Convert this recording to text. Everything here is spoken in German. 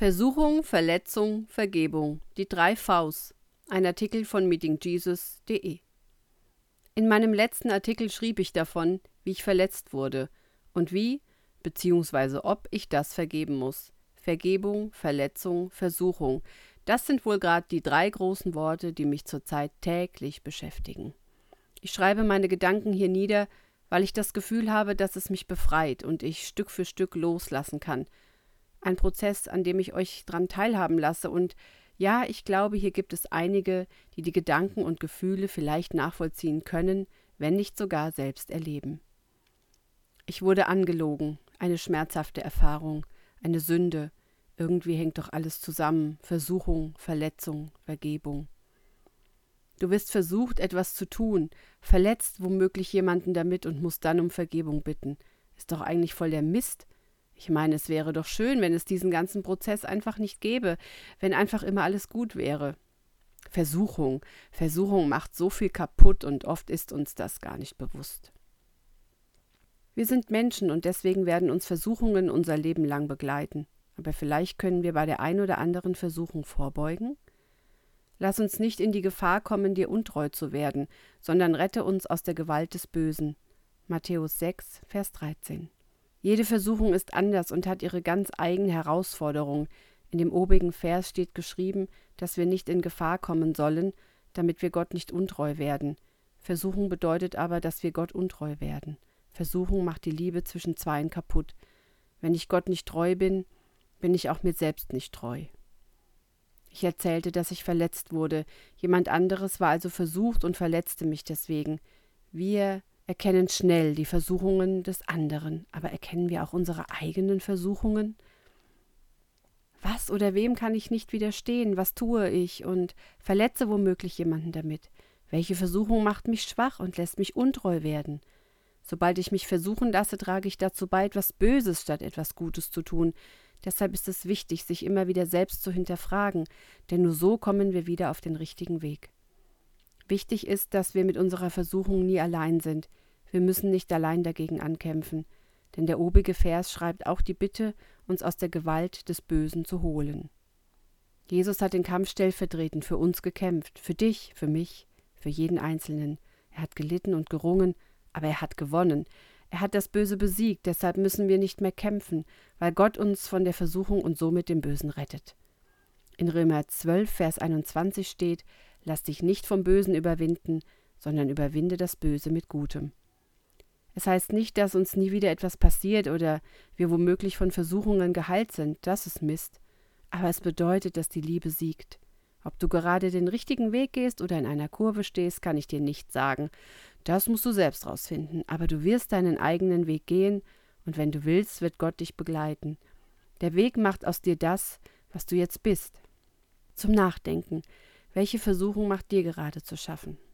Versuchung, Verletzung, Vergebung, die 3 Vs. Ein Artikel von meetingjesus.de. In meinem letzten Artikel schrieb ich davon, wie ich verletzt wurde und wie, beziehungsweise ob ich das vergeben muss. Vergebung, Verletzung, Versuchung, das sind wohl gerade die 3 großen Worte, die mich zurzeit täglich beschäftigen. Ich schreibe meine Gedanken hier nieder, weil ich das Gefühl habe, dass es mich befreit und ich Stück für Stück loslassen kann. Ein Prozess, an dem ich euch dran teilhaben lasse. Und ja, ich glaube, hier gibt es einige, die die Gedanken und Gefühle vielleicht nachvollziehen können, wenn nicht sogar selbst erleben. Ich wurde angelogen, eine schmerzhafte Erfahrung, eine Sünde. Irgendwie hängt doch alles zusammen. Versuchung, Verletzung, Vergebung. Du wirst versucht, etwas zu tun, verletzt womöglich jemanden damit und musst dann um Vergebung bitten. Ist doch eigentlich voll der Mist. Ich meine, es wäre doch schön, wenn es diesen ganzen Prozess einfach nicht gäbe, wenn einfach immer alles gut wäre. Versuchung macht so viel kaputt und oft ist uns das gar nicht bewusst. Wir sind Menschen und deswegen werden uns Versuchungen unser Leben lang begleiten. Aber vielleicht können wir bei der ein oder anderen Versuchung vorbeugen? Lass uns nicht in die Gefahr kommen, dir untreu zu werden, sondern rette uns aus der Gewalt des Bösen. Matthäus 6, Vers 13. Jede Versuchung ist anders und hat ihre ganz eigene Herausforderung. In dem obigen Vers steht geschrieben, dass wir nicht in Gefahr kommen sollen, damit wir Gott nicht untreu werden. Versuchung bedeutet aber, dass wir Gott untreu werden. Versuchung macht die Liebe zwischen Zweien kaputt. Wenn ich Gott nicht treu bin, bin ich auch mir selbst nicht treu. Ich erzählte, dass ich verletzt wurde. Jemand anderes war also versucht und verletzte mich deswegen. Wir erkennen schnell die Versuchungen des anderen, aber erkennen wir auch unsere eigenen Versuchungen? Was oder wem kann ich nicht widerstehen? Was tue ich und verletze womöglich jemanden damit? Welche Versuchung macht mich schwach und lässt mich untreu werden? Sobald ich mich versuchen lasse, trage ich dazu bei, etwas Böses statt etwas Gutes zu tun. Deshalb ist es wichtig, sich immer wieder selbst zu hinterfragen, denn nur so kommen wir wieder auf den richtigen Weg. Wichtig ist, dass wir mit unserer Versuchung nie allein sind. Wir müssen nicht allein dagegen ankämpfen, denn der obige Vers schreibt auch die Bitte, uns aus der Gewalt des Bösen zu holen. Jesus hat den Kampf stellvertretend für uns gekämpft, für dich, für mich, für jeden Einzelnen. Er hat gelitten und gerungen, aber er hat gewonnen. Er hat das Böse besiegt, deshalb müssen wir nicht mehr kämpfen, weil Gott uns von der Versuchung und somit dem Bösen rettet. In Römer 12, Vers 21 steht: Lass dich nicht vom Bösen überwinden, sondern überwinde das Böse mit Gutem. Es heißt nicht, dass uns nie wieder etwas passiert oder wir womöglich von Versuchungen geheilt sind, das ist Mist. Aber es bedeutet, dass die Liebe siegt. Ob du gerade den richtigen Weg gehst oder in einer Kurve stehst, kann ich dir nicht sagen. Das musst du selbst rausfinden, aber du wirst deinen eigenen Weg gehen und wenn du willst, wird Gott dich begleiten. Der Weg macht aus dir das, was du jetzt bist. Zum Nachdenken. Welche Versuchung macht dir gerade zu schaffen?